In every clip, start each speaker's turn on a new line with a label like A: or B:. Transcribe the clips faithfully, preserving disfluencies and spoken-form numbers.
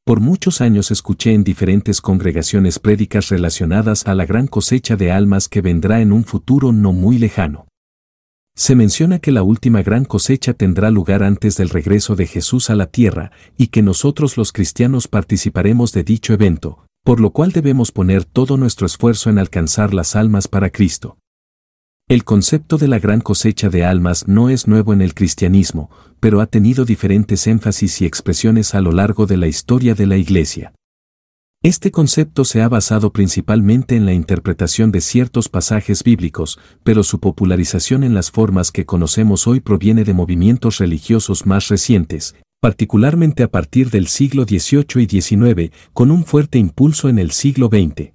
A: Por muchos años escuché en diferentes congregaciones prédicas relacionadas a la gran cosecha de almas que vendrá en un futuro no muy lejano. Se menciona que la última gran cosecha tendrá lugar antes del regreso de Jesús a la tierra y que nosotros los cristianos participaremos de dicho evento, por lo cual debemos poner todo nuestro esfuerzo en alcanzar las almas para Cristo. El concepto de la gran cosecha de almas no es nuevo en el cristianismo, pero ha tenido diferentes énfasis y expresiones a lo largo de la historia de la Iglesia. Este concepto se ha basado principalmente en la interpretación de ciertos pasajes bíblicos, pero su popularización en las formas que conocemos hoy proviene de movimientos religiosos más recientes, particularmente a partir del siglo dieciocho y diecinueve, con un fuerte impulso en el siglo veinte.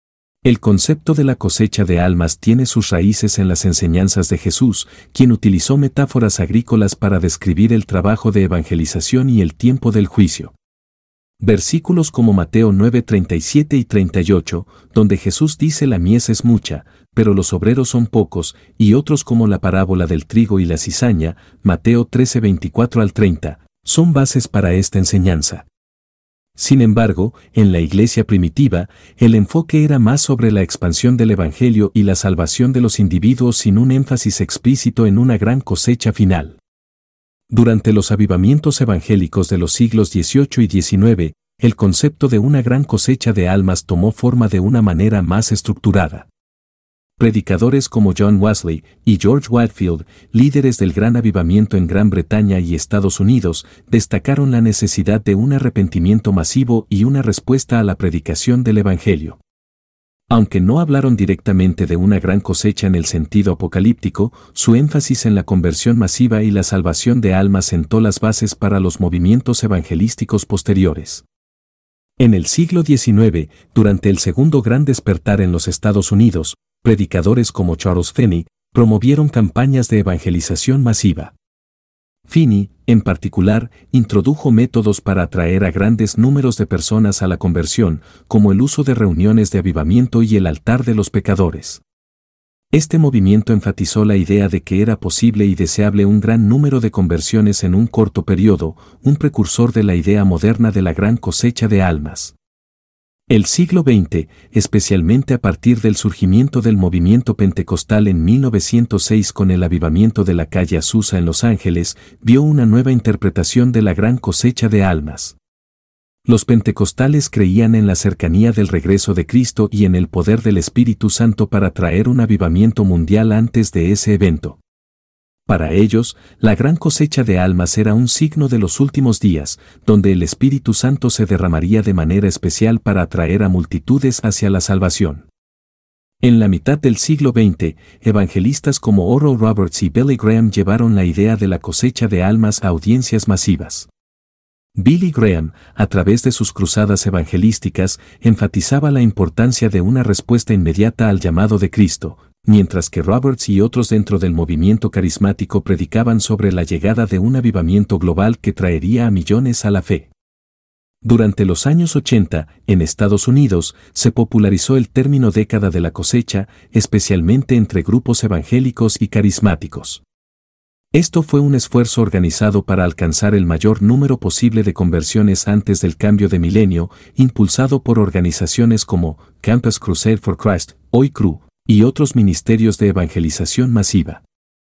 A: El concepto de la cosecha de almas tiene sus raíces en las enseñanzas de Jesús, quien utilizó metáforas agrícolas para describir el trabajo de evangelización y el tiempo del juicio. Versículos como Mateo nueve treinta y siete y treinta y ocho, donde Jesús dice la mies es mucha, pero los obreros son pocos, y otros como la parábola del trigo y la cizaña, Mateo trece veinticuatro al treinta, son bases para esta enseñanza. Sin embargo, en la iglesia primitiva, el enfoque era más sobre la expansión del Evangelio y la salvación de los individuos sin un énfasis explícito en una gran cosecha final. Durante los avivamientos evangélicos de los siglos dieciocho y diecinueve, el concepto de una gran cosecha de almas tomó forma de una manera más estructurada. Predicadores como John Wesley y George Whitefield, líderes del gran avivamiento en Gran Bretaña y Estados Unidos, destacaron la necesidad de un arrepentimiento masivo y una respuesta a la predicación del Evangelio. Aunque no hablaron directamente de una gran cosecha en el sentido apocalíptico, su énfasis en la conversión masiva y la salvación de almas sentó las bases para los movimientos evangelísticos posteriores. En el siglo diecinueve, durante el segundo gran despertar en los Estados Unidos, predicadores como Charles Finney promovieron campañas de evangelización masiva. Finney, en particular, introdujo métodos para atraer a grandes números de personas a la conversión, como el uso de reuniones de avivamiento y el altar de los pecadores. Este movimiento enfatizó la idea de que era posible y deseable un gran número de conversiones en un corto periodo, un precursor de la idea moderna de la gran cosecha de almas. El siglo veinte, especialmente a partir del surgimiento del movimiento pentecostal en mil novecientos seis con el avivamiento de la calle Azusa en Los Ángeles, vio una nueva interpretación de la gran cosecha de almas. Los pentecostales creían en la cercanía del regreso de Cristo y en el poder del Espíritu Santo para traer un avivamiento mundial antes de ese evento. Para ellos, la gran cosecha de almas era un signo de los últimos días, donde el Espíritu Santo se derramaría de manera especial para atraer a multitudes hacia la salvación. En la mitad del siglo veinte, evangelistas como Oral Roberts y Billy Graham llevaron la idea de la cosecha de almas a audiencias masivas. Billy Graham, a través de sus cruzadas evangelísticas, enfatizaba la importancia de una respuesta inmediata al llamado de Cristo, mientras que Roberts y otros dentro del movimiento carismático predicaban sobre la llegada de un avivamiento global que traería a millones a la fe. Durante los años ochenta, en Estados Unidos, se popularizó el término década de la cosecha, especialmente entre grupos evangélicos y carismáticos. Esto fue un esfuerzo organizado para alcanzar el mayor número posible de conversiones antes del cambio de milenio, impulsado por organizaciones como Campus Crusade for Christ, Hoy Cru, y otros ministerios de evangelización masiva.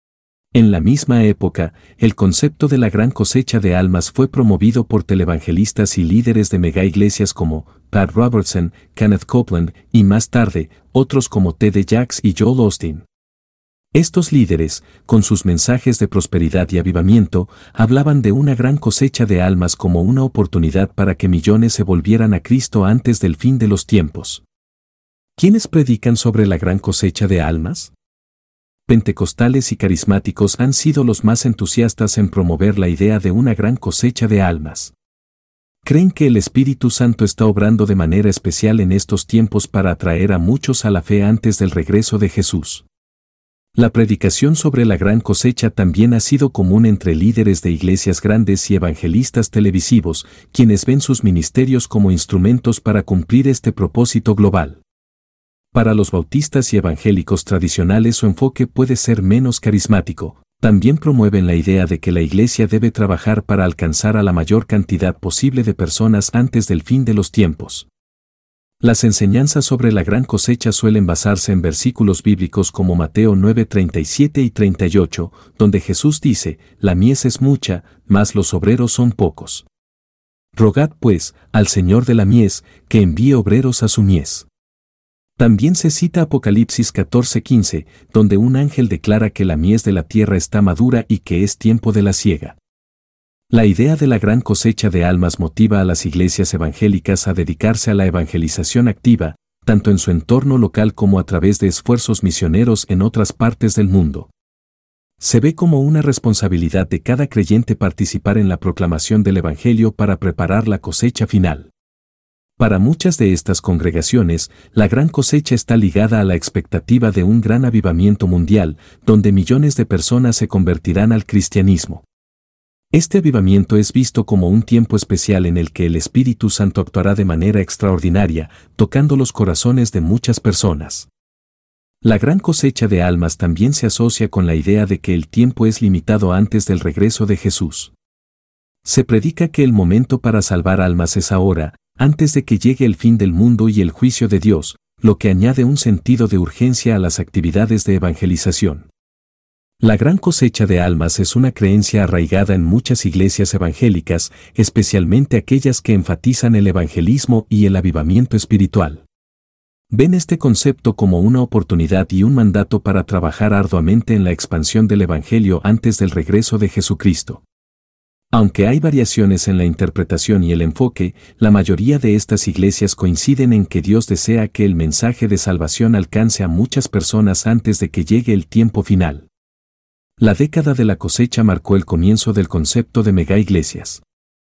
A: En la misma época, el concepto de la gran cosecha de almas fue promovido por televangelistas y líderes de megaiglesias como Pat Robertson, Kenneth Copeland y más tarde, otros como T D Jakes y Joel Osteen. Estos líderes, con sus mensajes de prosperidad y avivamiento, hablaban de una gran cosecha de almas como una oportunidad para que millones se volvieran a Cristo antes del fin de los tiempos. ¿Quiénes predican sobre la gran cosecha de almas? Pentecostales y carismáticos han sido los más entusiastas en promover la idea de una gran cosecha de almas. Creen que el Espíritu Santo está obrando de manera especial en estos tiempos para atraer a muchos a la fe antes del regreso de Jesús. La predicación sobre la gran cosecha también ha sido común entre líderes de iglesias grandes y evangelistas televisivos, quienes ven sus ministerios como instrumentos para cumplir este propósito global. Para los bautistas y evangélicos tradicionales su enfoque puede ser menos carismático, También promueven la idea de que la Iglesia debe trabajar para alcanzar a la mayor cantidad posible de personas antes del fin de los tiempos. Las enseñanzas sobre la gran cosecha suelen basarse en versículos bíblicos como Mateo nueve, treinta y siete y treinta y ocho, donde Jesús dice, «La mies es mucha, mas los obreros son pocos. Rogad, pues, al Señor de la mies, que envíe obreros a su mies». También se cita Apocalipsis catorce, quince, donde un ángel declara que la mies de la tierra está madura y que es tiempo de la siega. La idea de la gran cosecha de almas motiva a las iglesias evangélicas a dedicarse a la evangelización activa, tanto en su entorno local como a través de esfuerzos misioneros en otras partes del mundo. Se ve como una responsabilidad de cada creyente participar en la proclamación del Evangelio para preparar la cosecha final. Para muchas de estas congregaciones, la gran cosecha está ligada a la expectativa de un gran avivamiento mundial, donde millones de personas se convertirán al cristianismo. Este avivamiento es visto como un tiempo especial en el que el Espíritu Santo actuará de manera extraordinaria, tocando los corazones de muchas personas. La gran cosecha de almas también se asocia con la idea de que el tiempo es limitado antes del regreso de Jesús. Se predica que el momento para salvar almas es ahora, antes de que llegue el fin del mundo y el juicio de Dios, lo que añade un sentido de urgencia a las actividades de evangelización. La gran cosecha de almas es una creencia arraigada en muchas iglesias evangélicas, especialmente aquellas que enfatizan el evangelismo y el avivamiento espiritual. Ven este concepto como una oportunidad y un mandato para trabajar arduamente en la expansión del Evangelio antes del regreso de Jesucristo. Aunque hay variaciones en la interpretación y el enfoque, la mayoría de estas iglesias coinciden en que Dios desea que el mensaje de salvación alcance a muchas personas antes de que llegue el tiempo final. La década de la cosecha marcó el comienzo del concepto de megaiglesias.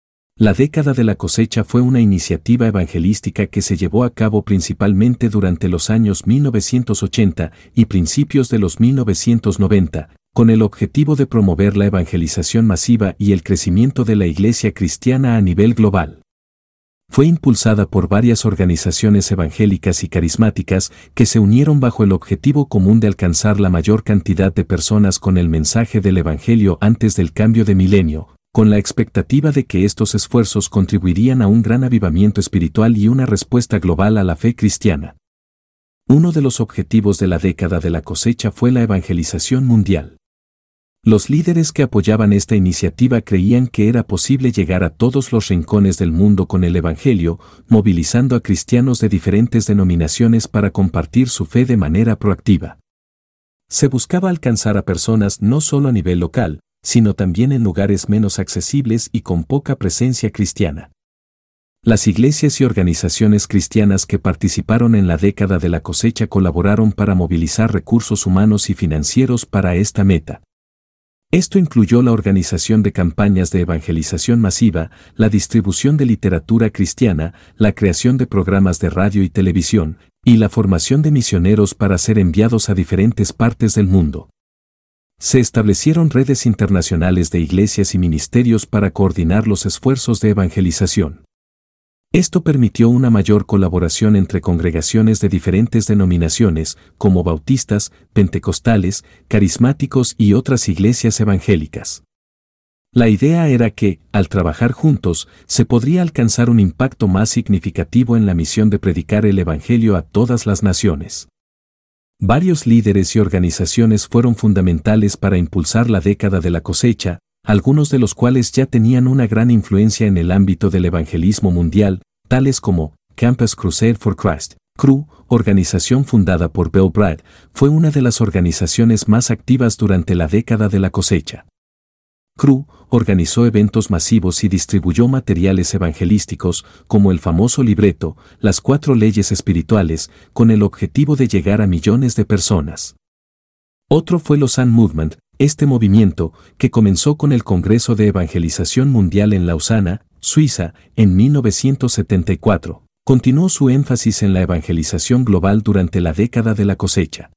A: La década de la cosecha fue una iniciativa evangelística que se llevó a cabo principalmente durante los años mil novecientos ochenta y principios de los mil novecientos noventa, con el objetivo de promover la evangelización masiva y el crecimiento de la iglesia cristiana a nivel global. Fue impulsada por varias organizaciones evangélicas y carismáticas que se unieron bajo el objetivo común de alcanzar la mayor cantidad de personas con el mensaje del Evangelio antes del cambio de milenio, con la expectativa de que estos esfuerzos contribuirían a un gran avivamiento espiritual y una respuesta global a la fe cristiana. Uno de los objetivos de la década de la cosecha fue la evangelización mundial. Los líderes que apoyaban esta iniciativa creían que era posible llegar a todos los rincones del mundo con el Evangelio, movilizando a cristianos de diferentes denominaciones para compartir su fe de manera proactiva. Se buscaba alcanzar a personas no solo a nivel local, sino también en lugares menos accesibles y con poca presencia cristiana. Las iglesias y organizaciones cristianas que participaron en la década de la cosecha colaboraron para movilizar recursos humanos y financieros para esta meta. Esto incluyó la organización de campañas de evangelización masiva, la distribución de literatura cristiana, la creación de programas de radio y televisión, y la formación de misioneros para ser enviados a diferentes partes del mundo. Se establecieron redes internacionales de iglesias y ministerios para coordinar los esfuerzos de evangelización. Esto permitió una mayor colaboración entre congregaciones de diferentes denominaciones, como bautistas, pentecostales, carismáticos y otras iglesias evangélicas. La idea era que, al trabajar juntos, se podría alcanzar un impacto más significativo en la misión de predicar el Evangelio a todas las naciones. Varios líderes y organizaciones fueron fundamentales para impulsar la década de la cosecha, algunos de los cuales ya tenían una gran influencia en el ámbito del evangelismo mundial, tales como Campus Crusade for Christ, C R U, organización fundada por Bill Bright, fue una de las organizaciones más activas durante la década de la cosecha. C R U organizó eventos masivos y distribuyó materiales evangelísticos, como el famoso libreto, Las Cuatro Leyes Espirituales, con el objetivo de llegar a millones de personas. Otro fue Lausanne Movement, este movimiento, que comenzó con el Congreso de Evangelización Mundial en Lausana, Suiza, en mil novecientos setenta y cuatro, continuó su énfasis en la evangelización global durante la década de la cosecha.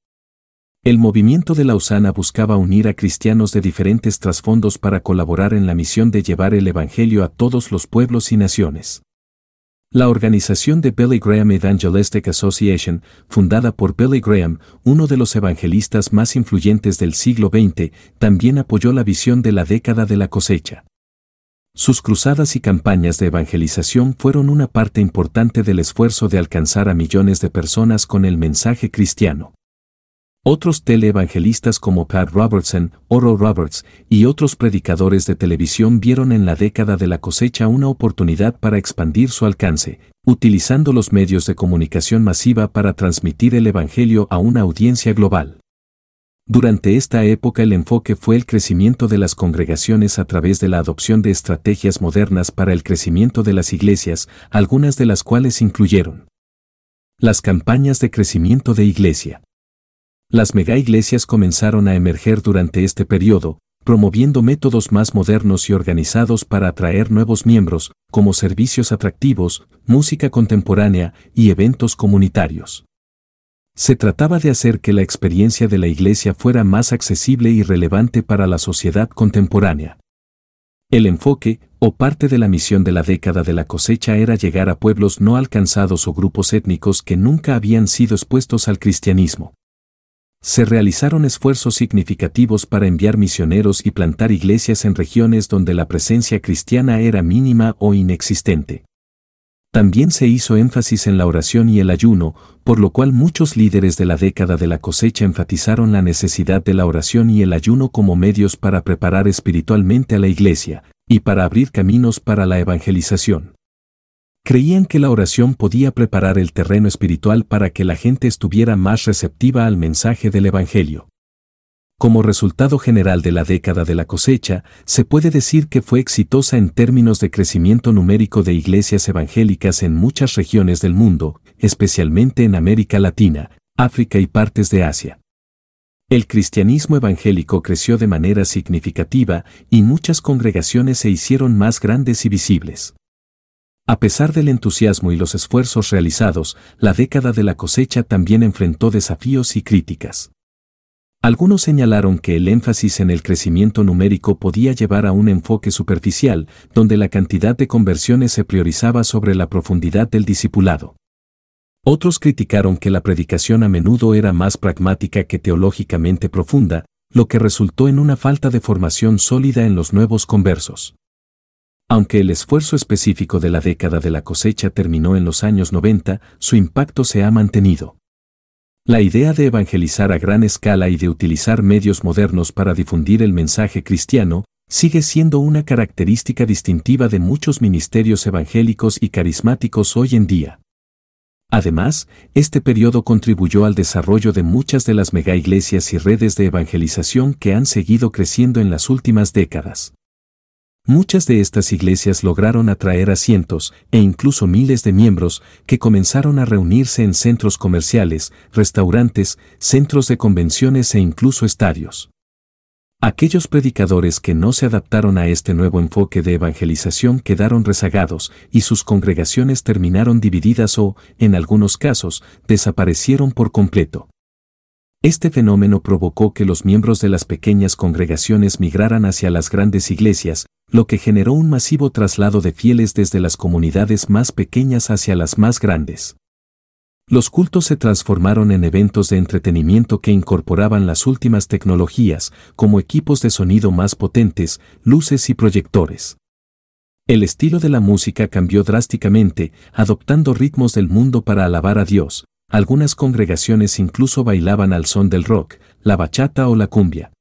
A: El movimiento de Lausana buscaba unir a cristianos de diferentes trasfondos para colaborar en la misión de llevar el Evangelio a todos los pueblos y naciones. La organización de Billy Graham Evangelistic Association, fundada por Billy Graham, uno de los evangelistas más influyentes del siglo veinte, también apoyó la visión de la década de la cosecha. Sus cruzadas y campañas de evangelización fueron una parte importante del esfuerzo de alcanzar a millones de personas con el mensaje cristiano. Otros teleevangelistas como Pat Robertson, Oral Roberts y otros predicadores de televisión vieron en la década de la cosecha una oportunidad para expandir su alcance, utilizando los medios de comunicación masiva para transmitir el evangelio a una audiencia global. Durante esta época el enfoque fue el crecimiento de las congregaciones a través de la adopción de estrategias modernas para el crecimiento de las iglesias, algunas de las cuales incluyeron las campañas de crecimiento de iglesia. Las megaiglesias comenzaron a emerger durante este periodo, promoviendo métodos más modernos y organizados para atraer nuevos miembros, como servicios atractivos, música contemporánea y eventos comunitarios. Se trataba de hacer que la experiencia de la iglesia fuera más accesible y relevante para la sociedad contemporánea. El enfoque, o parte de la misión de la década de la cosecha, era llegar a pueblos no alcanzados o grupos étnicos que nunca habían sido expuestos al cristianismo. Se realizaron esfuerzos significativos para enviar misioneros y plantar iglesias en regiones donde la presencia cristiana era mínima o inexistente. También se hizo énfasis en la oración y el ayuno, por lo cual muchos líderes de la década de la cosecha enfatizaron la necesidad de la oración y el ayuno como medios para preparar espiritualmente a la iglesia, y para abrir caminos para la evangelización. Creían que la oración podía preparar el terreno espiritual para que la gente estuviera más receptiva al mensaje del Evangelio. Como resultado general de la década de la cosecha, se puede decir que fue exitosa en términos de crecimiento numérico de iglesias evangélicas en muchas regiones del mundo, especialmente en América Latina, África y partes de Asia. El cristianismo evangélico creció de manera significativa y muchas congregaciones se hicieron más grandes y visibles. A pesar del entusiasmo y los esfuerzos realizados, la década de la cosecha también enfrentó desafíos y críticas. Algunos señalaron que el énfasis en el crecimiento numérico podía llevar a un enfoque superficial, donde la cantidad de conversiones se priorizaba sobre la profundidad del discipulado. Otros criticaron que la predicación a menudo era más pragmática que teológicamente profunda, lo que resultó en una falta de formación sólida en los nuevos conversos. Aunque el esfuerzo específico de la década de la cosecha terminó en los años noventa, su impacto se ha mantenido. La idea de evangelizar a gran escala y de utilizar medios modernos para difundir el mensaje cristiano sigue siendo una característica distintiva de muchos ministerios evangélicos y carismáticos hoy en día. Además, este periodo contribuyó al desarrollo de muchas de las megaiglesias y redes de evangelización que han seguido creciendo en las últimas décadas. Muchas de estas iglesias lograron atraer a cientos e incluso miles de miembros que comenzaron a reunirse en centros comerciales, restaurantes, centros de convenciones e incluso estadios. Aquellos predicadores que no se adaptaron a este nuevo enfoque de evangelización quedaron rezagados y sus congregaciones terminaron divididas o, en algunos casos, desaparecieron por completo. Este fenómeno provocó que los miembros de las pequeñas congregaciones migraran hacia las grandes iglesias, lo que generó un masivo traslado de fieles desde las comunidades más pequeñas hacia las más grandes. Los cultos se transformaron en eventos de entretenimiento que incorporaban las últimas tecnologías, como equipos de sonido más potentes, luces y proyectores. El estilo de la música cambió drásticamente, adoptando ritmos del mundo para alabar a Dios. Algunas congregaciones incluso bailaban al son del rock, la bachata o la cumbia.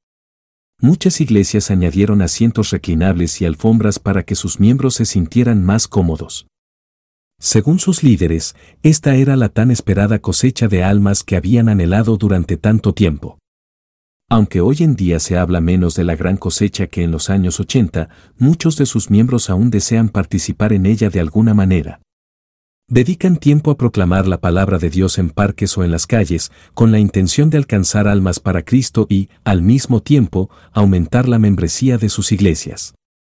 A: Muchas iglesias añadieron asientos reclinables y alfombras para que sus miembros se sintieran más cómodos. Según sus líderes, esta era la tan esperada cosecha de almas que habían anhelado durante tanto tiempo. Aunque hoy en día se habla menos de la gran cosecha que en los años ochenta, muchos de sus miembros aún desean participar en ella de alguna manera. Dedican tiempo a proclamar la palabra de Dios en parques o en las calles, con la intención de alcanzar almas para Cristo y, al mismo tiempo, aumentar la membresía de sus iglesias.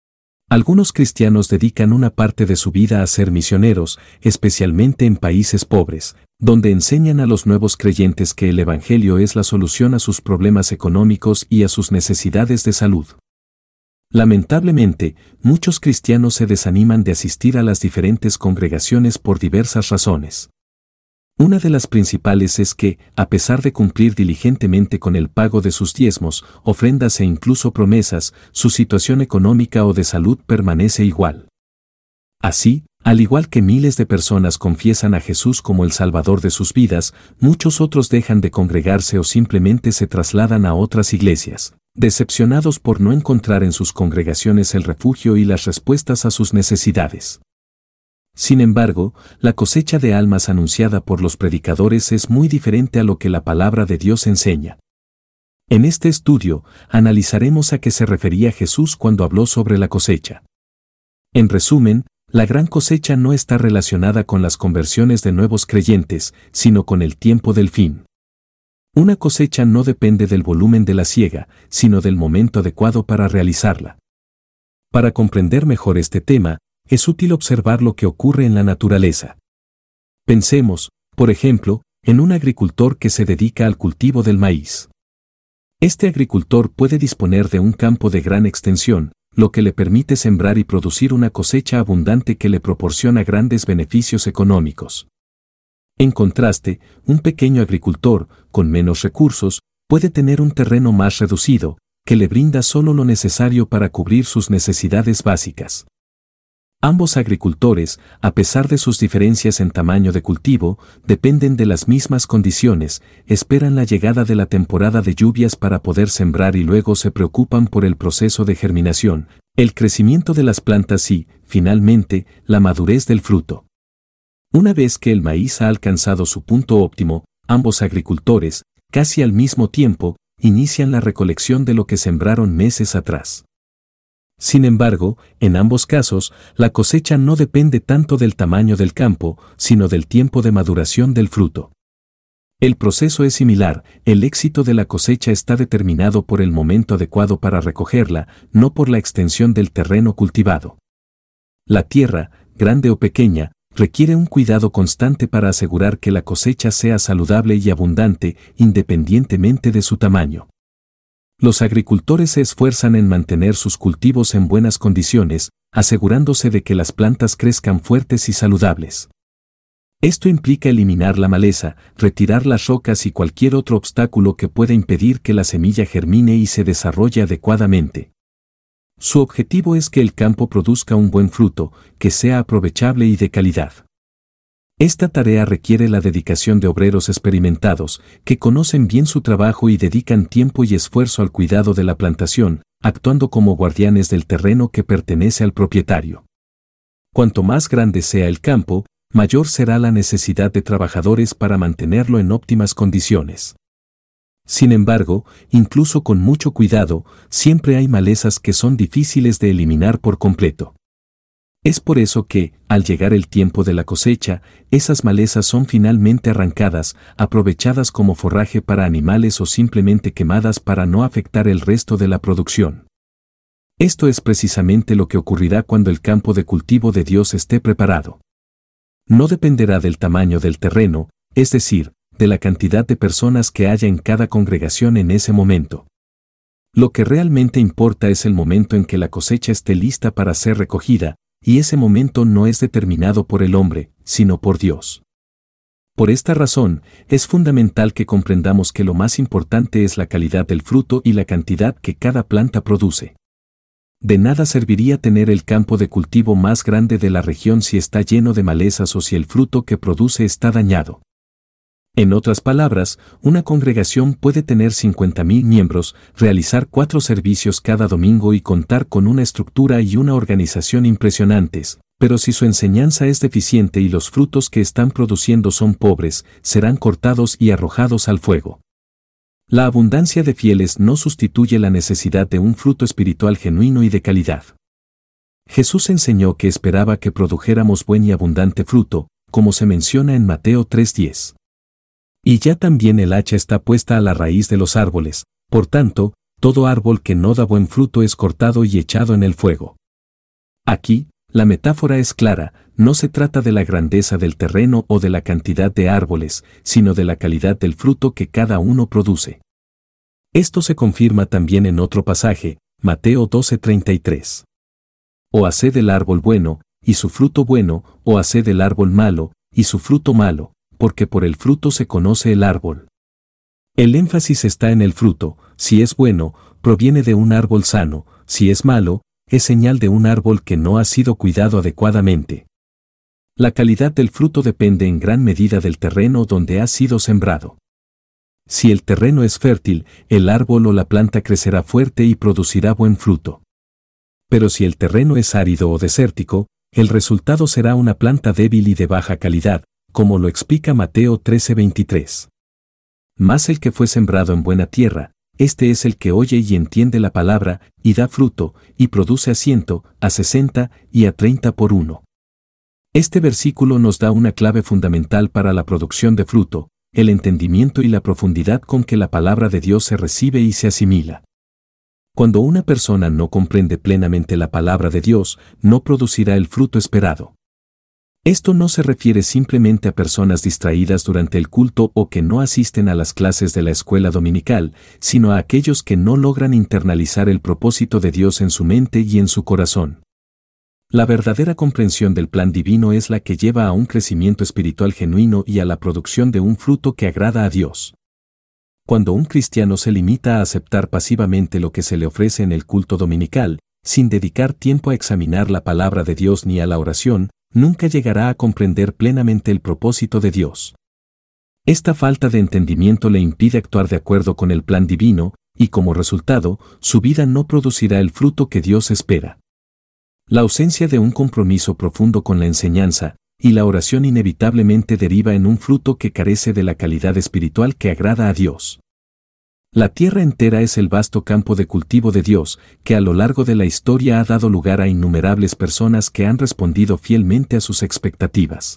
A: Algunos cristianos dedican una parte de su vida a ser misioneros, especialmente en países pobres, donde enseñan a los nuevos creyentes que el Evangelio es la solución a sus problemas económicos y a sus necesidades de salud. Lamentablemente, muchos cristianos se desaniman de asistir a las diferentes congregaciones por diversas razones. Una de las principales es que, a pesar de cumplir diligentemente con el pago de sus diezmos, ofrendas e incluso promesas, su situación económica o de salud permanece igual. Así, al igual que miles de personas confiesan a Jesús como el Salvador de sus vidas, muchos otros dejan de congregarse o simplemente se trasladan a otras iglesias, decepcionados por no encontrar en sus congregaciones el refugio y las respuestas a sus necesidades. Sin embargo, la cosecha de almas anunciada por los predicadores es muy diferente a lo que la palabra de Dios enseña. En este estudio, analizaremos a qué se refería Jesús cuando habló sobre la cosecha. En resumen, la gran cosecha no está relacionada con las conversiones de nuevos creyentes, sino con el tiempo del fin. Una cosecha no depende del volumen de la siega, sino del momento adecuado para realizarla. Para comprender mejor este tema, es útil observar lo que ocurre en la naturaleza. Pensemos, por ejemplo, en un agricultor que se dedica al cultivo del maíz. Este agricultor puede disponer de un campo de gran extensión, lo que le permite sembrar y producir una cosecha abundante que le proporciona grandes beneficios económicos. En contraste, un pequeño agricultor, con menos recursos, puede tener un terreno más reducido, que le brinda solo lo necesario para cubrir sus necesidades básicas. Ambos agricultores, a pesar de sus diferencias en tamaño de cultivo, dependen de las mismas condiciones, esperan la llegada de la temporada de lluvias para poder sembrar y luego se preocupan por el proceso de germinación, el crecimiento de las plantas y, finalmente, la madurez del fruto. Una vez que el maíz ha alcanzado su punto óptimo, ambos agricultores, casi al mismo tiempo, inician la recolección de lo que sembraron meses atrás. Sin embargo, en ambos casos, la cosecha no depende tanto del tamaño del campo, sino del tiempo de maduración del fruto. El proceso es similar, el éxito de la cosecha está determinado por el momento adecuado para recogerla, no por la extensión del terreno cultivado. La tierra, grande o pequeña, requiere un cuidado constante para asegurar que la cosecha sea saludable y abundante, independientemente de su tamaño. Los agricultores se esfuerzan en mantener sus cultivos en buenas condiciones, asegurándose de que las plantas crezcan fuertes y saludables. Esto implica eliminar la maleza, retirar las rocas y cualquier otro obstáculo que pueda impedir que la semilla germine y se desarrolle adecuadamente. Su objetivo es que el campo produzca un buen fruto, que sea aprovechable y de calidad. Esta tarea requiere la dedicación de obreros experimentados, que conocen bien su trabajo y dedican tiempo y esfuerzo al cuidado de la plantación, actuando como guardianes del terreno que pertenece al propietario. Cuanto más grande sea el campo, mayor será la necesidad de trabajadores para mantenerlo en óptimas condiciones. Sin embargo, incluso con mucho cuidado, siempre hay malezas que son difíciles de eliminar por completo. Es por eso que, al llegar el tiempo de la cosecha, esas malezas son finalmente arrancadas, aprovechadas como forraje para animales o simplemente quemadas para no afectar el resto de la producción. Esto es precisamente lo que ocurrirá cuando el campo de cultivo de Dios esté preparado. No dependerá del tamaño del terreno, es decir, de la cantidad de personas que haya en cada congregación en ese momento. Lo que realmente importa es el momento en que la cosecha esté lista para ser recogida, y ese momento no es determinado por el hombre, sino por Dios. Por esta razón, es fundamental que comprendamos que lo más importante es la calidad del fruto y la cantidad que cada planta produce. De nada serviría tener el campo de cultivo más grande de la región si está lleno de malezas o si el fruto que produce está dañado. En otras palabras, una congregación puede tener cincuenta mil miembros, realizar cuatro servicios cada domingo y contar con una estructura y una organización impresionantes, pero si su enseñanza es deficiente y los frutos que están produciendo son pobres, serán cortados y arrojados al fuego. La abundancia de fieles no sustituye la necesidad de un fruto espiritual genuino y de calidad. Jesús enseñó que esperaba que produjéramos buen y abundante fruto, como se menciona en Mateo tres diez. Y ya también el hacha está puesta a la raíz de los árboles, por tanto, todo árbol que no da buen fruto es cortado y echado en el fuego. Aquí, la metáfora es clara, no se trata de la grandeza del terreno o de la cantidad de árboles, sino de la calidad del fruto que cada uno produce. Esto se confirma también en otro pasaje, Mateo doce treinta y tres. O haced el árbol bueno, y su fruto bueno, o haced el árbol malo, y su fruto malo, porque por el fruto se conoce el árbol. El énfasis está en el fruto. Si es bueno, proviene de un árbol sano; si es malo, es señal de un árbol que no ha sido cuidado adecuadamente. La calidad del fruto depende en gran medida del terreno donde ha sido sembrado. Si el terreno es fértil, el árbol o la planta crecerá fuerte y producirá buen fruto. Pero si el terreno es árido o desértico, el resultado será una planta débil y de baja calidad, como lo explica Mateo trece veintitrés. Mas el que fue sembrado en buena tierra, este es el que oye y entiende la palabra, y da fruto, y produce a ciento, a sesenta, y a treinta por uno. Este versículo nos da una clave fundamental para la producción de fruto: el entendimiento y la profundidad con que la palabra de Dios se recibe y se asimila. Cuando una persona no comprende plenamente la palabra de Dios, no producirá el fruto esperado. Esto no se refiere simplemente a personas distraídas durante el culto o que no asisten a las clases de la escuela dominical, sino a aquellos que no logran internalizar el propósito de Dios en su mente y en su corazón. La verdadera comprensión del plan divino es la que lleva a un crecimiento espiritual genuino y a la producción de un fruto que agrada a Dios. Cuando un cristiano se limita a aceptar pasivamente lo que se le ofrece en el culto dominical, sin dedicar tiempo a examinar la palabra de Dios ni a la oración, nunca llegará a comprender plenamente el propósito de Dios. Esta falta de entendimiento le impide actuar de acuerdo con el plan divino, y como resultado, su vida no producirá el fruto que Dios espera. La ausencia de un compromiso profundo con la enseñanza y la oración inevitablemente deriva en un fruto que carece de la calidad espiritual que agrada a Dios. La tierra entera es el vasto campo de cultivo de Dios, que a lo largo de la historia ha dado lugar a innumerables personas que han respondido fielmente a sus expectativas.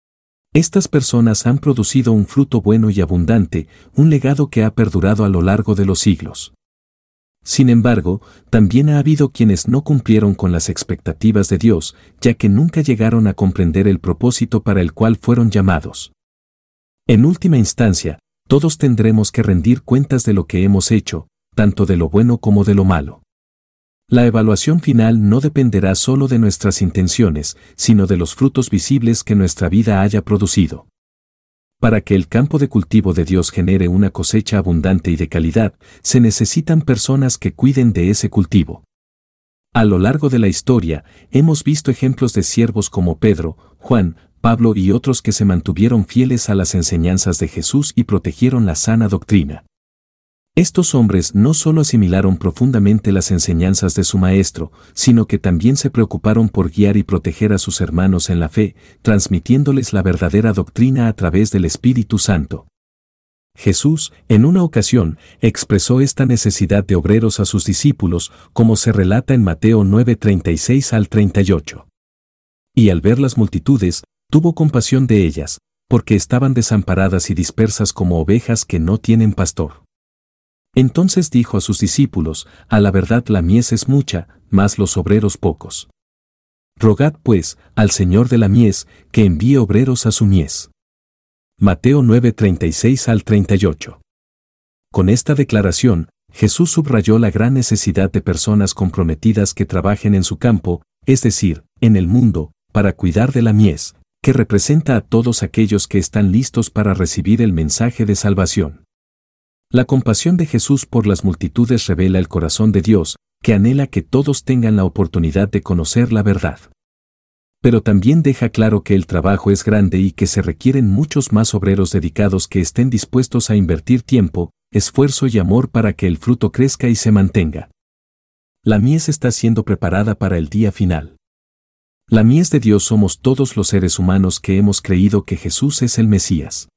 A: Estas personas han producido un fruto bueno y abundante, un legado que ha perdurado a lo largo de los siglos. Sin embargo, también ha habido quienes no cumplieron con las expectativas de Dios, ya que nunca llegaron a comprender el propósito para el cual fueron llamados. En última instancia, todos tendremos que rendir cuentas de lo que hemos hecho, tanto de lo bueno como de lo malo. La evaluación final no dependerá solo de nuestras intenciones, sino de los frutos visibles que nuestra vida haya producido. Para que el campo de cultivo de Dios genere una cosecha abundante y de calidad, se necesitan personas que cuiden de ese cultivo. A lo largo de la historia, hemos visto ejemplos de siervos como Pedro, Juan, Pablo y otros que se mantuvieron fieles a las enseñanzas de Jesús y protegieron la sana doctrina. Estos hombres no solo asimilaron profundamente las enseñanzas de su maestro, sino que también se preocuparon por guiar y proteger a sus hermanos en la fe, transmitiéndoles la verdadera doctrina a través del Espíritu Santo. Jesús, en una ocasión, expresó esta necesidad de obreros a sus discípulos, como se relata en Mateo nueve treinta y seis al treinta y ocho. Y al ver las multitudes, tuvo compasión de ellas, porque estaban desamparadas y dispersas como ovejas que no tienen pastor. Entonces dijo a sus discípulos: a la verdad la mies es mucha, mas los obreros pocos. Rogad pues al Señor de la mies, que envíe obreros a su mies. Mateo nueve treinta y seis al treinta y ocho. Con esta declaración, Jesús subrayó la gran necesidad de personas comprometidas que trabajen en su campo, es decir, en el mundo, para cuidar de la mies, que representa a todos aquellos que están listos para recibir el mensaje de salvación. La compasión de Jesús por las multitudes revela el corazón de Dios, que anhela que todos tengan la oportunidad de conocer la verdad. Pero también deja claro que el trabajo es grande y que se requieren muchos más obreros dedicados que estén dispuestos a invertir tiempo, esfuerzo y amor para que el fruto crezca y se mantenga. La mies está siendo preparada para el día final. La mies de Dios somos todos los seres humanos que hemos creído que Jesús es el Mesías.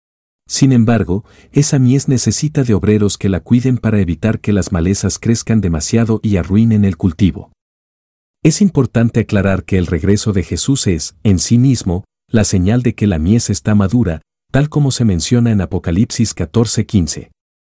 A: Sin embargo, esa mies necesita de obreros que la cuiden para evitar que las malezas crezcan demasiado y arruinen el cultivo. Es importante aclarar que el regreso de Jesús es, en sí mismo, la señal de que la mies está madura, tal como se menciona en Apocalipsis catorce quince.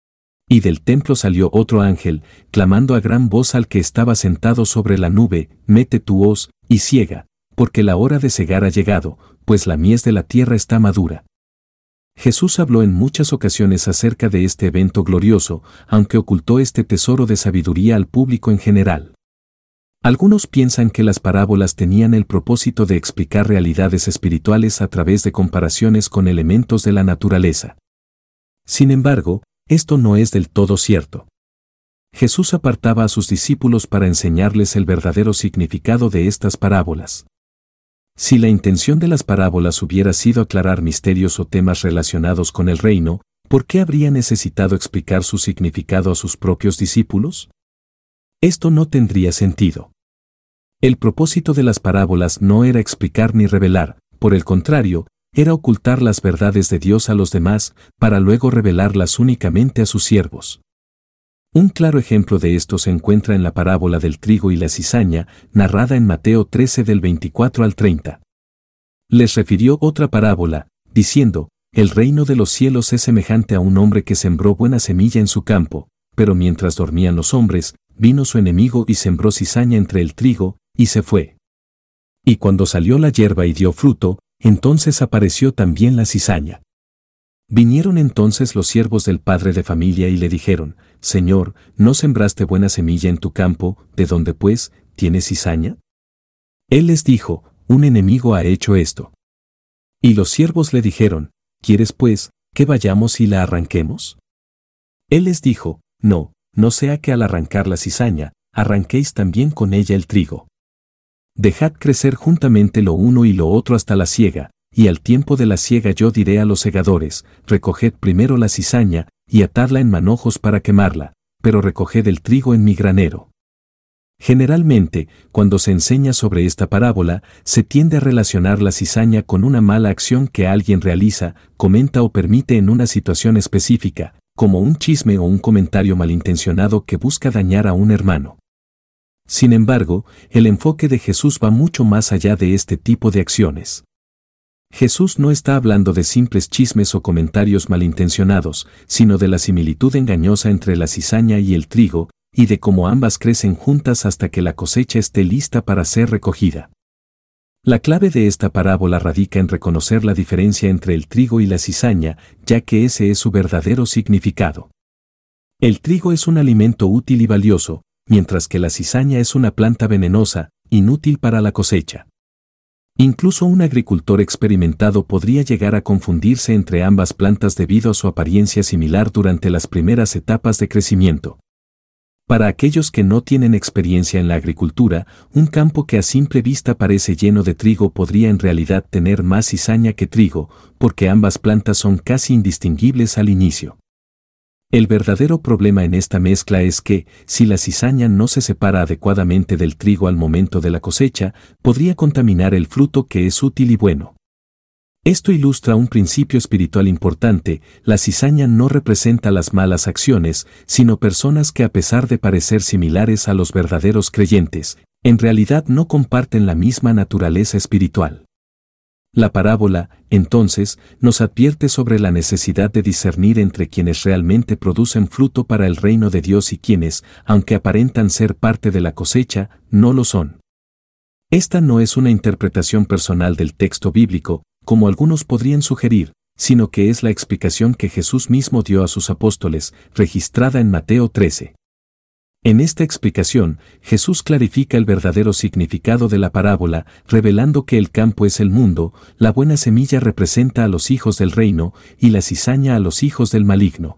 A: Y del templo salió otro ángel, clamando a gran voz al que estaba sentado sobre la nube: mete tu hoz, y ciega, porque la hora de cegar ha llegado, pues la mies de la tierra está madura. Jesús habló en muchas ocasiones acerca de este evento glorioso, aunque ocultó este tesoro de sabiduría al público en general. Algunos piensan que las parábolas tenían el propósito de explicar realidades espirituales a través de comparaciones con elementos de la naturaleza. Sin embargo, esto no es del todo cierto. Jesús apartaba a sus discípulos para enseñarles el verdadero significado de estas parábolas. Si la intención de las parábolas hubiera sido aclarar misterios o temas relacionados con el reino, ¿por qué habría necesitado explicar su significado a sus propios discípulos? Esto no tendría sentido. El propósito de las parábolas no era explicar ni revelar, por el contrario, era ocultar las verdades de Dios a los demás, para luego revelarlas únicamente a sus siervos. Un claro ejemplo de esto se encuentra en la parábola del trigo y la cizaña, narrada en Mateo trece del veinticuatro al treinta. Les refirió otra parábola, diciendo, «El reino de los cielos es semejante a un hombre que sembró buena semilla en su campo, pero mientras dormían los hombres, vino su enemigo y sembró cizaña entre el trigo, y se fue. Y cuando salió la hierba y dio fruto, entonces apareció también la cizaña. Vinieron entonces los siervos del padre de familia y le dijeron, Señor, ¿no sembraste buena semilla en tu campo, de dónde pues tienes cizaña? Él les dijo, un enemigo ha hecho esto. Y los siervos le dijeron, ¿quieres pues que vayamos y la arranquemos? Él les dijo, no, no sea que al arrancar la cizaña, arranquéis también con ella el trigo. Dejad crecer juntamente lo uno y lo otro hasta la siega, y al tiempo de la siega yo diré a los segadores, recoged primero la cizaña, y atadla en manojos para quemarla, pero recoged el trigo en mi granero. Generalmente, cuando se enseña sobre esta parábola, se tiende a relacionar la cizaña con una mala acción que alguien realiza, comenta o permite en una situación específica, como un chisme o un comentario malintencionado que busca dañar a un hermano. Sin embargo, el enfoque de Jesús va mucho más allá de este tipo de acciones. Jesús no está hablando de simples chismes o comentarios malintencionados, sino de la similitud engañosa entre la cizaña y el trigo, y de cómo ambas crecen juntas hasta que la cosecha esté lista para ser recogida. La clave de esta parábola radica en reconocer la diferencia entre el trigo y la cizaña, ya que ese es su verdadero significado. El trigo es un alimento útil y valioso, mientras que la cizaña es una planta venenosa, inútil para la cosecha. Incluso un agricultor experimentado podría llegar a confundirse entre ambas plantas debido a su apariencia similar durante las primeras etapas de crecimiento. Para aquellos que no tienen experiencia en la agricultura, un campo que a simple vista parece lleno de trigo podría en realidad tener más cizaña que trigo, porque ambas plantas son casi indistinguibles al inicio. El verdadero problema en esta mezcla es que, si la cizaña no se separa adecuadamente del trigo al momento de la cosecha, podría contaminar el fruto que es útil y bueno. Esto ilustra un principio espiritual importante: la cizaña no representa las malas acciones, sino personas que a pesar de parecer similares a los verdaderos creyentes, en realidad no comparten la misma naturaleza espiritual. La parábola, entonces, nos advierte sobre la necesidad de discernir entre quienes realmente producen fruto para el reino de Dios y quienes, aunque aparentan ser parte de la cosecha, no lo son. Esta no es una interpretación personal del texto bíblico, como algunos podrían sugerir, sino que es la explicación que Jesús mismo dio a sus apóstoles, registrada en Mateo trece. En esta explicación, Jesús clarifica el verdadero significado de la parábola, revelando que el campo es el mundo, la buena semilla representa a los hijos del reino, y la cizaña a los hijos del maligno.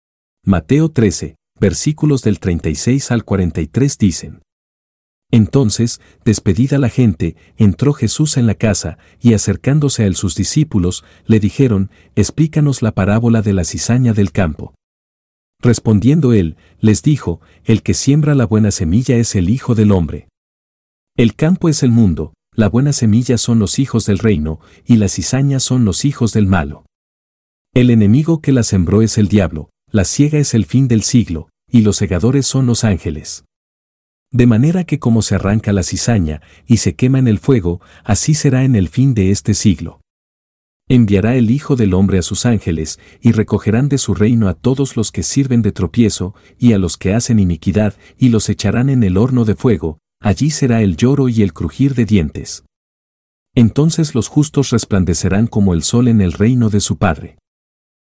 A: Mateo trece, versículos del treinta y seis al cuarenta y tres dicen: Entonces, despedida la gente, entró Jesús en la casa, y acercándose a él sus discípulos, le dijeron: Explícanos la parábola de la cizaña del campo. Respondiendo él, les dijo: El que siembra la buena semilla es el Hijo del Hombre. El campo es el mundo, la buena semilla son los hijos del reino, y la cizaña son los hijos del malo. El enemigo que la sembró es el diablo, la siega es el fin del siglo, y los segadores son los ángeles. De manera que como se arranca la cizaña, y se quema en el fuego, así será en el fin de este siglo. Enviará el Hijo del Hombre a sus ángeles, y recogerán de su reino a todos los que sirven de tropiezo, y a los que hacen iniquidad, y los echarán en el horno de fuego, allí será el lloro y el crujir de dientes. Entonces los justos resplandecerán como el sol en el reino de su Padre.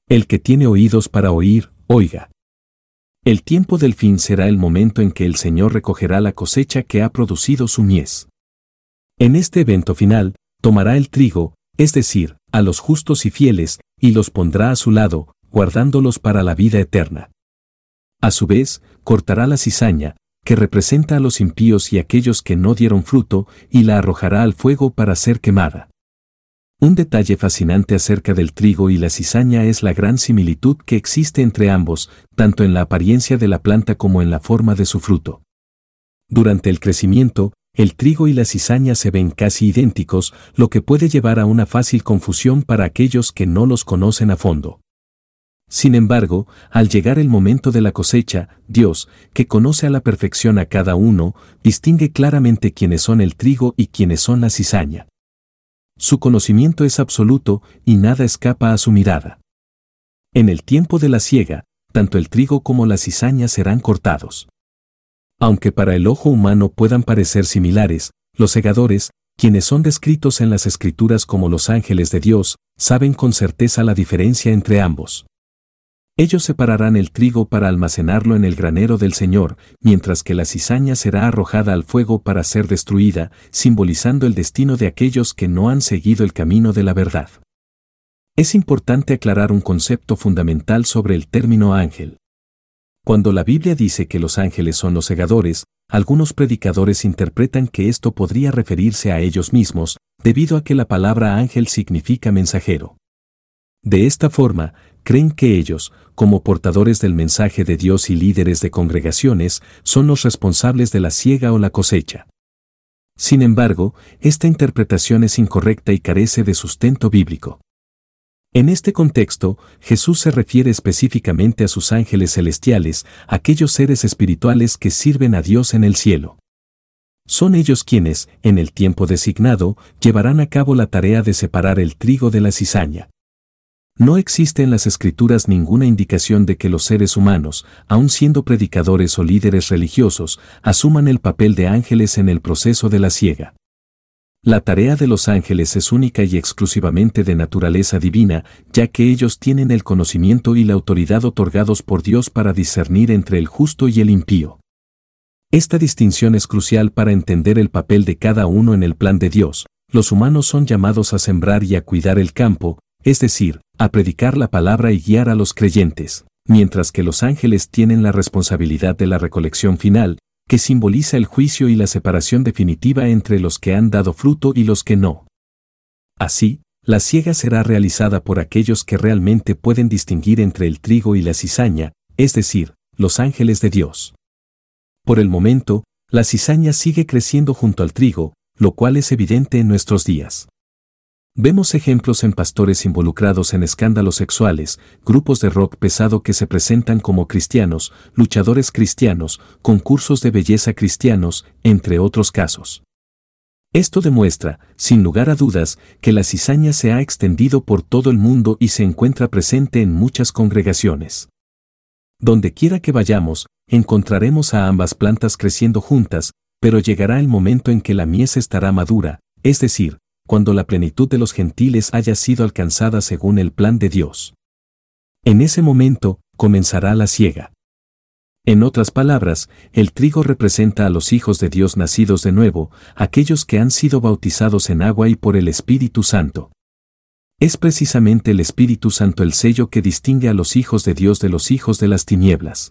A: El que tiene oídos para oír, oiga. El tiempo del fin será el momento en que el Señor recogerá la cosecha que ha producido su mies. En este evento final, tomará el trigo, es decir, a los justos y fieles, y los pondrá a su lado, guardándolos para la vida eterna. A su vez, cortará la cizaña, que representa a los impíos y aquellos que no dieron fruto, y la arrojará al fuego para ser quemada. Un detalle fascinante acerca del trigo y la cizaña es la gran similitud que existe entre ambos, tanto en la apariencia de la planta como en la forma de su fruto. Durante el crecimiento, el trigo y la cizaña se ven casi idénticos, lo que puede llevar a una fácil confusión para aquellos que no los conocen a fondo. Sin embargo, al llegar el momento de la cosecha, Dios, que conoce a la perfección a cada uno, distingue claramente quiénes son el trigo y quiénes son la cizaña. Su conocimiento es absoluto y nada escapa a su mirada. En el tiempo de la siega, tanto el trigo como la cizaña serán cortados. Aunque para el ojo humano puedan parecer similares, los segadores, quienes son descritos en las Escrituras como los ángeles de Dios, saben con certeza la diferencia entre ambos. Ellos separarán el trigo para almacenarlo en el granero del Señor, mientras que la cizaña será arrojada al fuego para ser destruida, simbolizando el destino de aquellos que no han seguido el camino de la verdad. Es importante aclarar un concepto fundamental sobre el término ángel. Cuando la Biblia dice que los ángeles son los segadores, algunos predicadores interpretan que esto podría referirse a ellos mismos, debido a que la palabra ángel significa mensajero. De esta forma, creen que ellos, como portadores del mensaje de Dios y líderes de congregaciones, son los responsables de la siega o la cosecha. Sin embargo, esta interpretación es incorrecta y carece de sustento bíblico. En este contexto, Jesús se refiere específicamente a sus ángeles celestiales, aquellos seres espirituales que sirven a Dios en el cielo. Son ellos quienes, en el tiempo designado, llevarán a cabo la tarea de separar el trigo de la cizaña. No existe en las Escrituras ninguna indicación de que los seres humanos, aun siendo predicadores o líderes religiosos, asuman el papel de ángeles en el proceso de la siega. La tarea de los ángeles es única y exclusivamente de naturaleza divina, ya que ellos tienen el conocimiento y la autoridad otorgados por Dios para discernir entre el justo y el impío. Esta distinción es crucial para entender el papel de cada uno en el plan de Dios. Los humanos son llamados a sembrar y a cuidar el campo, es decir, a predicar la palabra y guiar a los creyentes, mientras que los ángeles tienen la responsabilidad de la recolección final, que simboliza el juicio y la separación definitiva entre los que han dado fruto y los que no. Así, la siega será realizada por aquellos que realmente pueden distinguir entre el trigo y la cizaña, es decir, los ángeles de Dios. Por el momento, la cizaña sigue creciendo junto al trigo, lo cual es evidente en nuestros días. Vemos ejemplos en pastores involucrados en escándalos sexuales, grupos de rock pesado que se presentan como cristianos, luchadores cristianos, concursos de belleza cristianos, entre otros casos. Esto demuestra, sin lugar a dudas, que la cizaña se ha extendido por todo el mundo y se encuentra presente en muchas congregaciones. Donde quiera que vayamos, encontraremos a ambas plantas creciendo juntas, pero llegará el momento en que la mies estará madura, es decir, cuando la plenitud de los gentiles haya sido alcanzada según el plan de Dios. En ese momento, comenzará la siega. En otras palabras, el trigo representa a los hijos de Dios nacidos de nuevo, aquellos que han sido bautizados en agua y por el Espíritu Santo. Es precisamente el Espíritu Santo el sello que distingue a los hijos de Dios de los hijos de las tinieblas.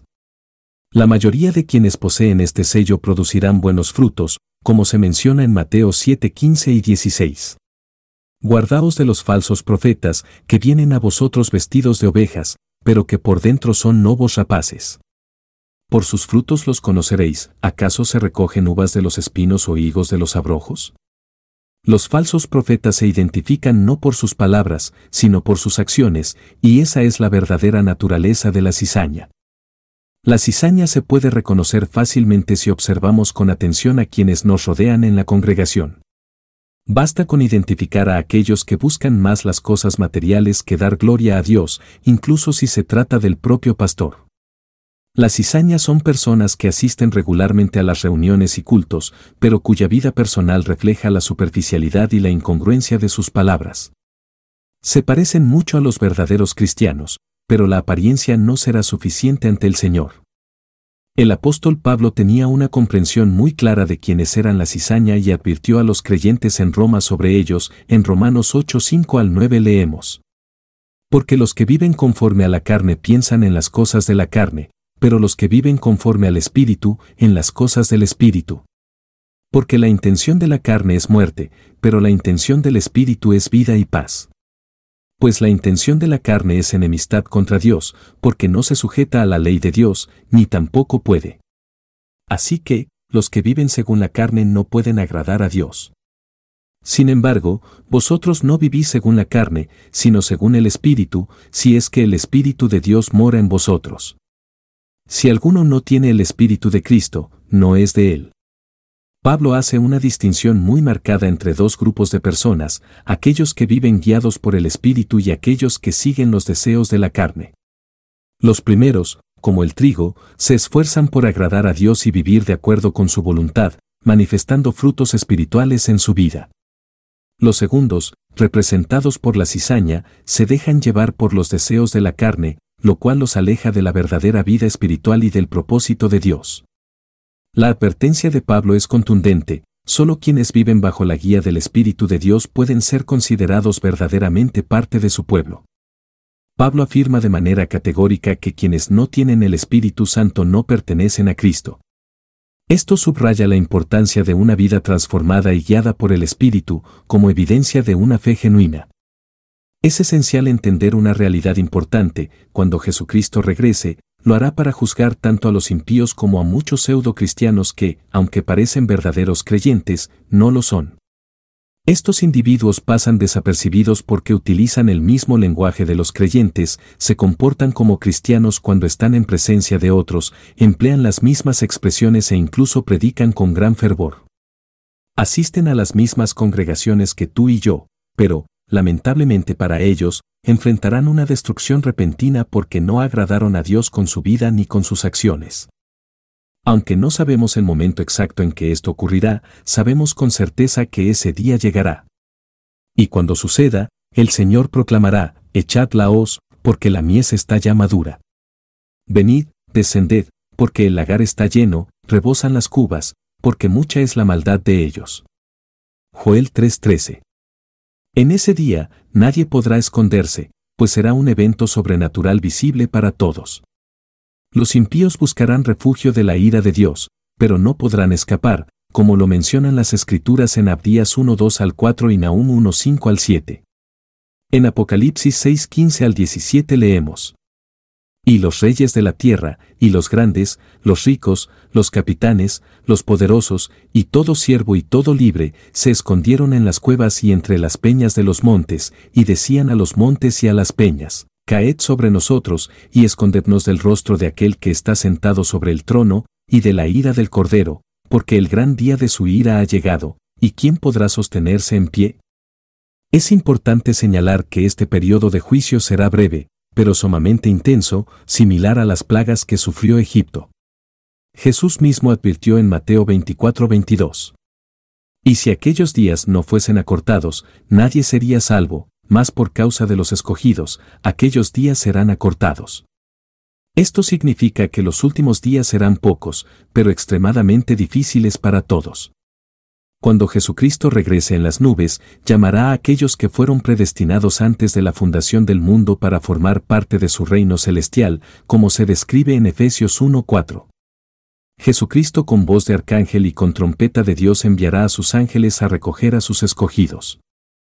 A: La mayoría de quienes poseen este sello producirán buenos frutos, como se menciona en Mateo siete, quince y dieciséis. Guardaos de los falsos profetas, que vienen a vosotros vestidos de ovejas, pero que por dentro son lobos rapaces. Por sus frutos los conoceréis. ¿Acaso se recogen uvas de los espinos o higos de los abrojos? Los falsos profetas se identifican no por sus palabras, sino por sus acciones, y esa es la verdadera naturaleza de la cizaña. La cizaña se puede reconocer fácilmente si observamos con atención a quienes nos rodean en la congregación. Basta con identificar a aquellos que buscan más las cosas materiales que dar gloria a Dios, incluso si se trata del propio pastor. Las cizañas son personas que asisten regularmente a las reuniones y cultos, pero cuya vida personal refleja la superficialidad y la incongruencia de sus palabras. Se parecen mucho a los verdaderos cristianos, pero la apariencia no será suficiente ante el Señor. El apóstol Pablo tenía una comprensión muy clara de quiénes eran la cizaña y advirtió a los creyentes en Roma sobre ellos. En Romanos ocho cinco al nueve leemos: Porque los que viven conforme a la carne piensan en las cosas de la carne, pero los que viven conforme al Espíritu, en las cosas del Espíritu. Porque la intención de la carne es muerte, pero la intención del Espíritu es vida y paz. Pues la intención de la carne es enemistad contra Dios, porque no se sujeta a la ley de Dios, ni tampoco puede. Así que, los que viven según la carne no pueden agradar a Dios. Sin embargo, vosotros no vivís según la carne, sino según el Espíritu, si es que el Espíritu de Dios mora en vosotros. Si alguno no tiene el Espíritu de Cristo, no es de él. Pablo hace una distinción muy marcada entre dos grupos de personas, aquellos que viven guiados por el Espíritu y aquellos que siguen los deseos de la carne. Los primeros, como el trigo, se esfuerzan por agradar a Dios y vivir de acuerdo con su voluntad, manifestando frutos espirituales en su vida. Los segundos, representados por la cizaña, se dejan llevar por los deseos de la carne, lo cual los aleja de la verdadera vida espiritual y del propósito de Dios. La advertencia de Pablo es contundente: solo quienes viven bajo la guía del Espíritu de Dios pueden ser considerados verdaderamente parte de su pueblo. Pablo afirma de manera categórica que quienes no tienen el Espíritu Santo no pertenecen a Cristo. Esto subraya la importancia de una vida transformada y guiada por el Espíritu, como evidencia de una fe genuina. Es esencial entender una realidad importante: cuando Jesucristo regrese, lo hará para juzgar tanto a los impíos como a muchos pseudo-cristianos que, aunque parecen verdaderos creyentes, no lo son. Estos individuos pasan desapercibidos porque utilizan el mismo lenguaje de los creyentes, se comportan como cristianos cuando están en presencia de otros, emplean las mismas expresiones e incluso predican con gran fervor. Asisten a las mismas congregaciones que tú y yo, pero, lamentablemente para ellos, enfrentarán una destrucción repentina porque no agradaron a Dios con su vida ni con sus acciones. Aunque no sabemos el momento exacto en que esto ocurrirá, sabemos con certeza que ese día llegará. Y cuando suceda, el Señor proclamará: echad la hoz, porque la mies está ya madura. Venid, descended, porque el lagar está lleno, rebosan las cubas, porque mucha es la maldad de ellos. Joel tres trece. En ese día, nadie podrá esconderse, pues será un evento sobrenatural visible para todos. Los impíos buscarán refugio de la ira de Dios, pero no podrán escapar, como lo mencionan las Escrituras en Abdías uno dos al cuatro y Nahum uno cinco al siete. En Apocalipsis seis quince al diecisiete leemos: Y los reyes de la tierra, y los grandes, los ricos, los capitanes, los poderosos, y todo siervo y todo libre, se escondieron en las cuevas y entre las peñas de los montes, y decían a los montes y a las peñas: Caed sobre nosotros, y escondednos del rostro de aquel que está sentado sobre el trono, y de la ira del Cordero, porque el gran día de su ira ha llegado, ¿y quién podrá sostenerse en pie? Es importante señalar que este periodo de juicio será breve, pero sumamente intenso, similar a las plagas que sufrió Egipto. Jesús mismo advirtió en Mateo veinticuatro veintidós. Y si aquellos días no fuesen acortados, nadie sería salvo, mas por causa de los escogidos, aquellos días serán acortados. Esto significa que los últimos días serán pocos, pero extremadamente difíciles para todos. Cuando Jesucristo regrese en las nubes, llamará a aquellos que fueron predestinados antes de la fundación del mundo para formar parte de su reino celestial, como se describe en Efesios uno cuatro. Jesucristo con voz de arcángel y con trompeta de Dios enviará a sus ángeles a recoger a sus escogidos.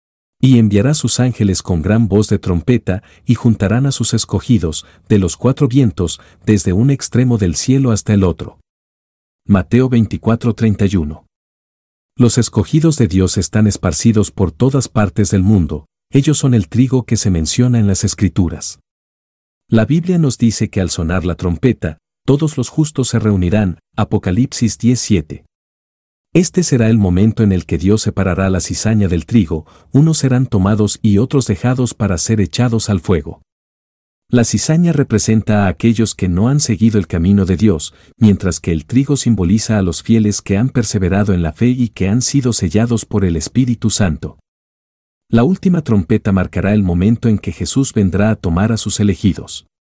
A: Y enviará sus ángeles con gran voz de trompeta, y juntarán a sus escogidos, de los cuatro vientos, desde un extremo del cielo hasta el otro. Mateo veinticuatro treinta y uno. Los escogidos de Dios están esparcidos por todas partes del mundo, ellos son el trigo que se menciona en las Escrituras. La Biblia nos dice que al sonar la trompeta, todos los justos se reunirán, Apocalipsis diez siete. Este será el momento en el que Dios separará la cizaña del trigo, unos serán tomados y otros dejados para ser echados al fuego. La cizaña representa a aquellos que no han seguido el camino de Dios, mientras que el trigo simboliza a los fieles que han perseverado en la fe y que han sido sellados por el Espíritu Santo. La última trompeta marcará el momento en que Jesús vendrá a tomar a sus elegidos.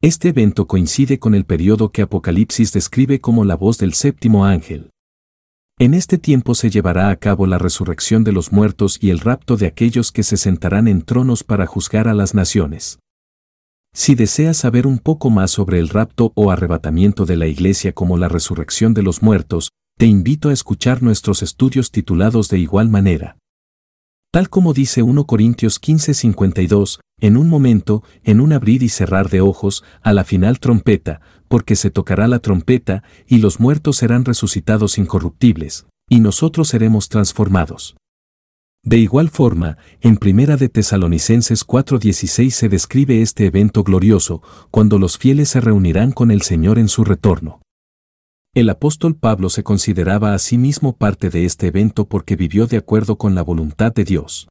A: Este evento coincide con el periodo que Apocalipsis describe como la voz del séptimo ángel. En este tiempo se llevará a cabo la resurrección de los muertos y el rapto de aquellos que se sentarán en tronos para juzgar a las naciones. Si deseas saber un poco más sobre el rapto o arrebatamiento de la Iglesia como la resurrección de los muertos, te invito a escuchar nuestros estudios titulados de igual manera. Tal como dice primera Corintios quince cincuenta y dos, en un momento, en un abrir y cerrar de ojos, a la final trompeta, porque se tocará la trompeta, y los muertos serán resucitados incorruptibles, y nosotros seremos transformados. De igual forma, en Primera de Tesalonicenses cuatro dieciséis se describe este evento glorioso, cuando los fieles se reunirán con el Señor en su retorno. El apóstol Pablo se consideraba a sí mismo parte de este evento porque vivió de acuerdo con la voluntad de Dios.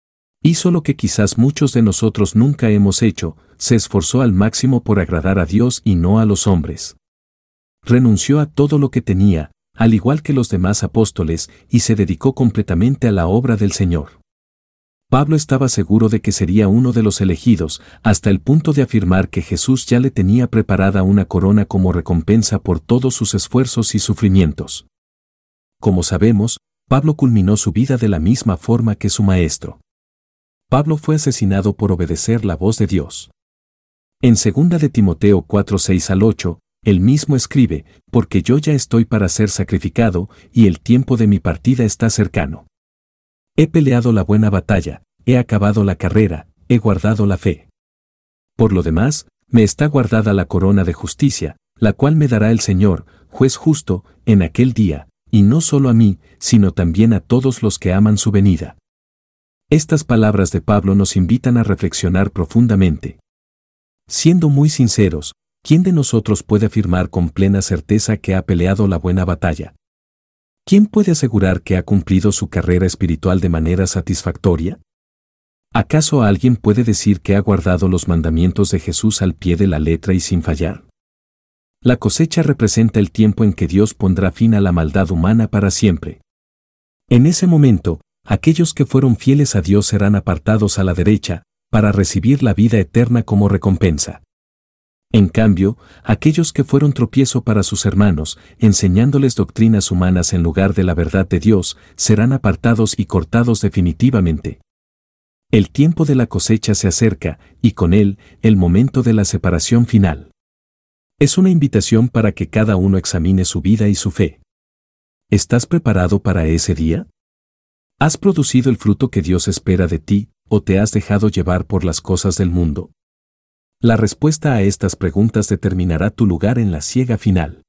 A: Hizo lo que quizás muchos de nosotros nunca hemos hecho, se esforzó al máximo por agradar a Dios y no a los hombres. Renunció a todo lo que tenía, al igual que los demás apóstoles, y se dedicó completamente a la obra del Señor. Pablo estaba seguro de que sería uno de los elegidos, hasta el punto de afirmar que Jesús ya le tenía preparada una corona como recompensa por todos sus esfuerzos y sufrimientos. Como sabemos, Pablo culminó su vida de la misma forma que su maestro. Pablo fue asesinado por obedecer la voz de Dios. En segunda de Timoteo cuatro seis al ocho, él mismo escribe, porque yo ya estoy para ser sacrificado, y el tiempo de mi partida está cercano. He peleado la buena batalla, he acabado la carrera, he guardado la fe. Por lo demás, me está guardada la corona de justicia, la cual me dará el Señor, juez justo, en aquel día, y no solo a mí, sino también a todos los que aman su venida. Estas palabras de Pablo nos invitan a reflexionar profundamente. Siendo muy sinceros, ¿quién de nosotros puede afirmar con plena certeza que ha peleado la buena batalla? ¿Quién puede asegurar que ha cumplido su carrera espiritual de manera satisfactoria? ¿Acaso alguien puede decir que ha guardado los mandamientos de Jesús al pie de la letra y sin fallar? La cosecha representa el tiempo en que Dios pondrá fin a la maldad humana para siempre. En ese momento, aquellos que fueron fieles a Dios serán apartados a la derecha, para recibir la vida eterna como recompensa. En cambio, aquellos que fueron tropiezo para sus hermanos, enseñándoles doctrinas humanas en lugar de la verdad de Dios, serán apartados y cortados definitivamente. El tiempo de la cosecha se acerca, y con él, el momento de la separación final. Es una invitación para que cada uno examine su vida y su fe. ¿Estás preparado para ese día? ¿Has producido el fruto que Dios espera de ti, o te has dejado llevar por las cosas del mundo? La respuesta a estas preguntas determinará tu lugar en la siega final.